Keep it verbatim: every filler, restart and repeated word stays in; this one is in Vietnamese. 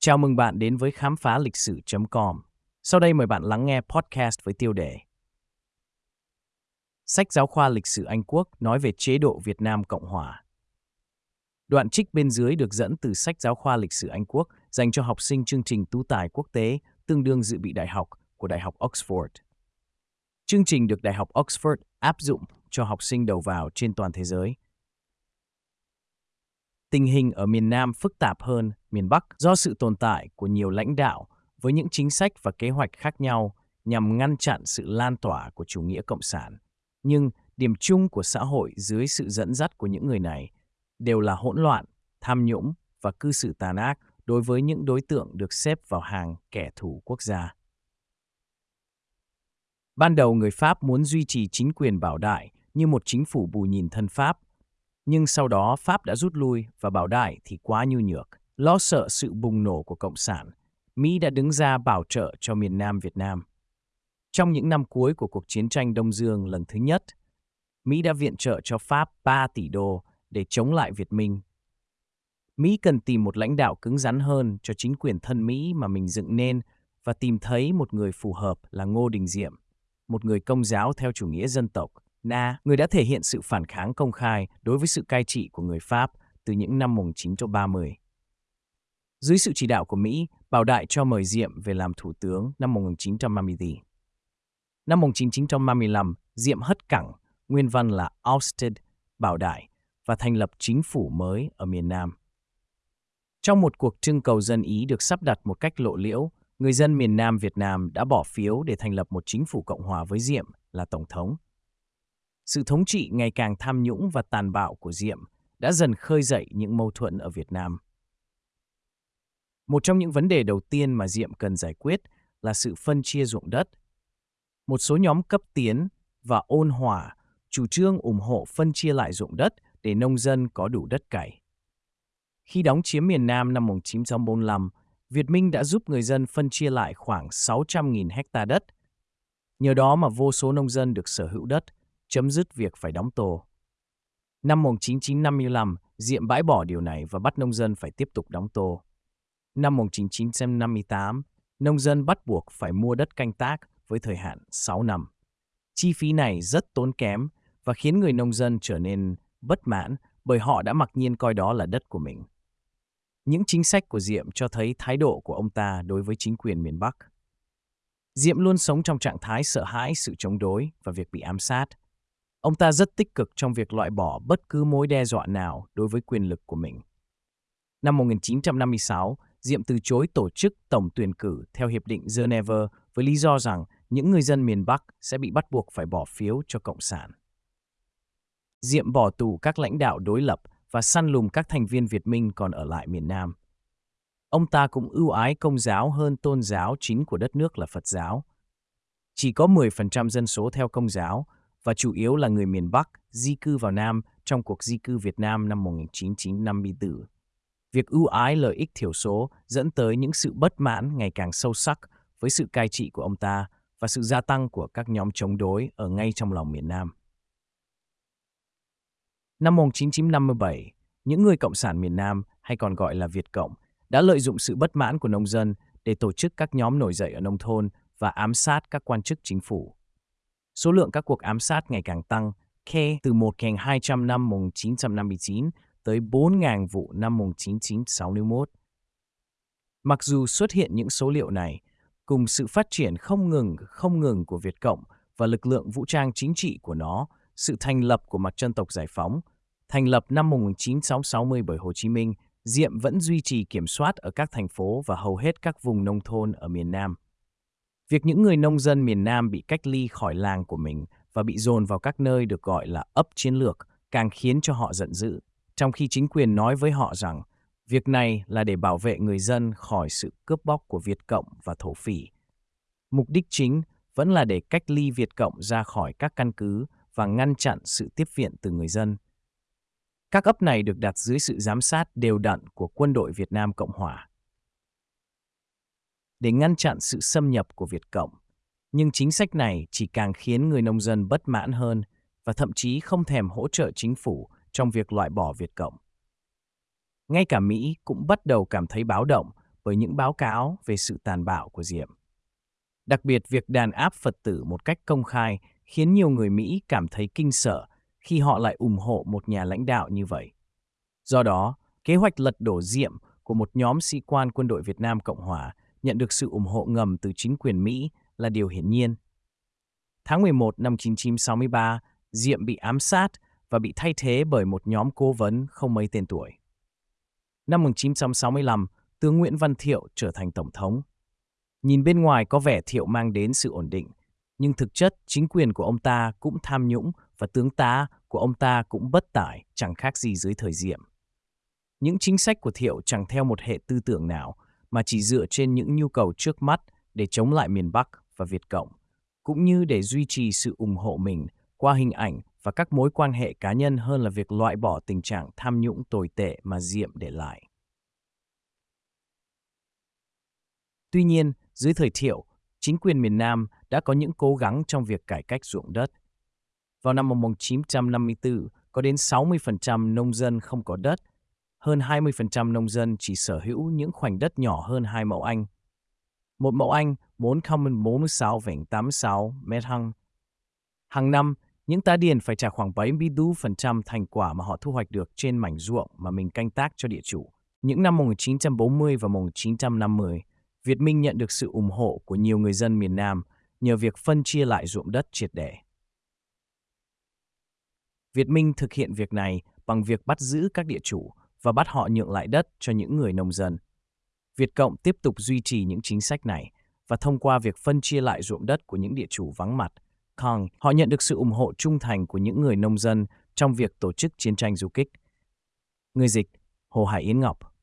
Chào mừng bạn đến với khám phá lịch sử chấm com. Sau đây mời bạn lắng nghe podcast với tiêu đề Sách giáo khoa lịch sử Anh Quốc nói về chế độ Việt Nam Cộng Hòa. Đoạn trích bên dưới được dẫn từ sách giáo khoa lịch sử Anh Quốc dành cho học sinh chương trình tú tài quốc tế tương đương dự bị đại học của Đại học Oxford. Chương trình được Đại học Oxford áp dụng cho học sinh đầu vào trên toàn thế giới. Tình hình ở miền Nam phức tạp hơn miền Bắc do sự tồn tại của nhiều lãnh đạo với những chính sách và kế hoạch khác nhau nhằm ngăn chặn sự lan tỏa của chủ nghĩa cộng sản. Nhưng điểm chung của xã hội dưới sự dẫn dắt của những người này đều là hỗn loạn, tham nhũng và cư xử tàn ác đối với những đối tượng được xếp vào hàng kẻ thù quốc gia. Ban đầu người Pháp muốn duy trì chính quyền Bảo Đại như một chính phủ bù nhìn thân Pháp, nhưng sau đó Pháp đã rút lui và Bảo Đại thì quá nhu nhược. Lo sợ sự bùng nổ của Cộng sản, Mỹ đã đứng ra bảo trợ cho miền Nam Việt Nam. Trong những năm cuối của cuộc chiến tranh Đông Dương lần thứ nhất, Mỹ đã viện trợ cho Pháp ba tỷ đô để chống lại Việt Minh. Mỹ cần tìm một lãnh đạo cứng rắn hơn cho chính quyền thân Mỹ mà mình dựng nên và tìm thấy một người phù hợp là Ngô Đình Diệm, một người Công giáo theo chủ nghĩa dân tộc, Na, người đã thể hiện sự phản kháng công khai đối với sự cai trị của người Pháp từ những năm một nghìn chín trăm ba mươi. Dưới sự chỉ đạo của Mỹ, Bảo Đại cho mời Diệm về làm thủ tướng năm một nghìn chín trăm ba mươi tư. Năm một nghìn chín trăm ba mươi lăm, Diệm hất cẳng, nguyên văn là ousted Bảo Đại, và thành lập chính phủ mới ở miền Nam. Trong một cuộc trưng cầu dân Ý được sắp đặt một cách lộ liễu, người dân miền Nam Việt Nam đã bỏ phiếu để thành lập một chính phủ cộng hòa với Diệm là tổng thống. Sự thống trị ngày càng tham nhũng và tàn bạo của Diệm đã dần khơi dậy những mâu thuẫn ở Việt Nam. Một trong những vấn đề đầu tiên mà Diệm cần giải quyết là sự phân chia ruộng đất. Một số nhóm cấp tiến và ôn hòa chủ trương ủng hộ phân chia lại ruộng đất để nông dân có đủ đất cày. Khi đóng chiếm miền Nam năm một nghìn chín trăm bốn mươi lăm, Việt Minh đã giúp người dân phân chia lại khoảng sáu trăm nghìn hecta đất. Nhờ đó mà vô số nông dân được sở hữu đất, chấm dứt việc phải đóng tô. Năm một nghìn chín trăm năm mươi lăm, Diệm bãi bỏ điều này và bắt nông dân phải tiếp tục đóng tô. Năm một nghìn chín trăm năm mươi tám, nông dân bắt buộc phải mua đất canh tác với thời hạn sáu năm. Chi phí này rất tốn kém và khiến người nông dân trở nên bất mãn bởi họ đã mặc nhiên coi đó là đất của mình. Những chính sách của Diệm cho thấy thái độ của ông ta đối với chính quyền miền Bắc. Diệm luôn sống trong trạng thái sợ hãi sự chống đối và việc bị ám sát. Ông ta rất tích cực trong việc loại bỏ bất cứ mối đe dọa nào đối với quyền lực của mình. Năm một nghìn chín trăm năm mươi sáu, Diệm từ chối tổ chức tổng tuyển cử theo Hiệp định Geneva với lý do rằng những người dân miền Bắc sẽ bị bắt buộc phải bỏ phiếu cho Cộng sản. Diệm bỏ tù các lãnh đạo đối lập và săn lùng các thành viên Việt Minh còn ở lại miền Nam. Ông ta cũng ưu ái Công giáo hơn tôn giáo chính của đất nước là Phật giáo. Chỉ có mười phần trăm dân số theo Công giáo và chủ yếu là người miền Bắc di cư vào Nam trong cuộc di cư Việt Nam năm một nghìn chín trăm năm mươi tư. Việc ưu ái lợi ích thiểu số dẫn tới những sự bất mãn ngày càng sâu sắc với sự cai trị của ông ta và sự gia tăng của các nhóm chống đối ở ngay trong lòng miền Nam. Năm một nghìn chín trăm năm mươi bảy, những người Cộng sản miền Nam, hay còn gọi là Việt Cộng, đã lợi dụng sự bất mãn của nông dân để tổ chức các nhóm nổi dậy ở nông thôn và ám sát các quan chức chính phủ. Số lượng các cuộc ám sát ngày càng tăng, khe từ một nghìn hai trăm năm một nghìn chín trăm năm mươi chín tới bốn nghìn vụ năm một nghìn chín trăm sáu mươi mốt. Mặc dù xuất hiện những số liệu này, cùng sự phát triển không ngừng không ngừng của Việt Cộng và lực lượng vũ trang chính trị của nó, sự thành lập của Mặt trận Tộc Giải phóng, thành lập năm một nghìn chín trăm sáu mươi bởi Hồ Chí Minh, Diệm vẫn duy trì kiểm soát ở các thành phố và hầu hết các vùng nông thôn ở miền Nam. Việc những người nông dân miền Nam bị cách ly khỏi làng của mình và bị dồn vào các nơi được gọi là ấp chiến lược càng khiến cho họ giận dữ, trong khi chính quyền nói với họ rằng việc này là để bảo vệ người dân khỏi sự cướp bóc của Việt Cộng và thổ phỉ. Mục đích chính vẫn là để cách ly Việt Cộng ra khỏi các căn cứ và ngăn chặn sự tiếp viện từ người dân. Các ấp này được đặt dưới sự giám sát đều đặn của quân đội Việt Nam Cộng Hòa để ngăn chặn sự xâm nhập của Việt Cộng. Nhưng chính sách này chỉ càng khiến người nông dân bất mãn hơn và thậm chí không thèm hỗ trợ chính phủ trong việc loại bỏ Việt Cộng. Ngay cả Mỹ cũng bắt đầu cảm thấy báo động bởi những báo cáo về sự tàn bạo của Diệm. Đặc biệt, việc đàn áp Phật tử một cách công khai khiến nhiều người Mỹ cảm thấy kinh sợ khi họ lại ủng hộ một nhà lãnh đạo như vậy. Do đó, kế hoạch lật đổ Diệm của một nhóm sĩ quan quân đội Việt Nam Cộng Hòa nhận được sự ủng hộ ngầm từ chính quyền Mỹ là điều hiển nhiên. Tháng mười một năm một nghìn chín trăm sáu mươi ba, Diệm bị ám sát và bị thay thế bởi một nhóm cố vấn không mấy tên tuổi. Năm một nghìn chín trăm sáu mươi lăm, tướng Nguyễn Văn Thiệu trở thành tổng thống. Nhìn bên ngoài có vẻ Thiệu mang đến sự ổn định, nhưng thực chất chính quyền của ông ta cũng tham nhũng và tướng tá của ông ta cũng bất tải, chẳng khác gì dưới thời Diệm. Những chính sách của Thiệu chẳng theo một hệ tư tưởng nào, mà chỉ dựa trên những nhu cầu trước mắt để chống lại miền Bắc và Việt Cộng, cũng như để duy trì sự ủng hộ mình qua hình ảnh và các mối quan hệ cá nhân hơn là việc loại bỏ tình trạng tham nhũng tồi tệ mà Diệm để lại. Tuy nhiên, dưới thời Thiệu, chính quyền miền Nam đã có những cố gắng trong việc cải cách ruộng đất. Vào năm một nghìn chín trăm năm mươi tư, có đến sáu mươi phần trăm nông dân không có đất, hơn hai mươi phần trăm nông dân chỉ sở hữu những khoảnh đất nhỏ hơn hai mẫu Anh. Một mẫu Anh bốn trăm bốn mươi sáu phẩy tám mươi sáu mét vuông. Hàng năm, những tá điền phải trả khoảng bảy mươi tư phần trăm thành quả mà họ thu hoạch được trên mảnh ruộng mà mình canh tác cho địa chủ. Những năm một nghìn chín trăm bốn mươi và một nghìn chín trăm năm mươi, Việt Minh nhận được sự ủng hộ của nhiều người dân miền Nam nhờ việc phân chia lại ruộng đất triệt để. Việt Minh thực hiện việc này bằng việc bắt giữ các địa chủ và bắt họ nhượng lại đất cho những người nông dân. Việt Cộng tiếp tục duy trì những chính sách này và thông qua việc phân chia lại ruộng đất của những địa chủ vắng mặt, Kong, họ nhận được sự ủng hộ trung thành của những người nông dân trong việc tổ chức chiến tranh du kích. Người dịch: Hồ Hải Yến Ngọc.